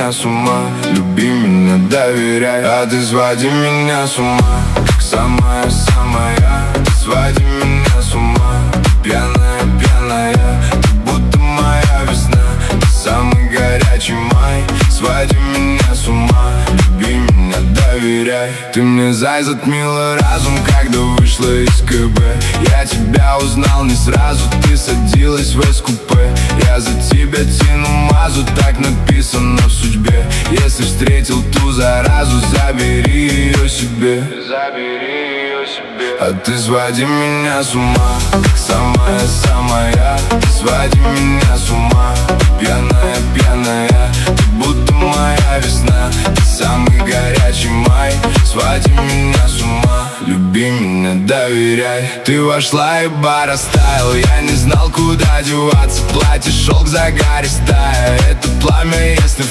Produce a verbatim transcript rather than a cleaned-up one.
меня с ума, люби меня, доверяй. А ты своди меня с ума, как самая-самая. Ты своди меня с ума, пьяная, пьяная. Ты будто моя весна, ты самый горячий май. Своди меня с ума, люби меня, доверяй. Ты мне зай затмила разум, когда вышла из КБ. Я тебя узнал не сразу, ты садилась в эс-купе. Я за тебя тяну мазу, так написано в судьбе. Если встретил ту заразу, забери ее себе. Забери ее себе. А ты своди меня с ума, как самая-самая. Ты своди меня с ума, пьяная, пьяная. Ты будто моя весна, ты самый горячий май. Своди меня с ума, люби меня, доверяй. Ты вошла и бар оставил, я не знал, куда деваться. Платье шелк загаристая, это пламя, если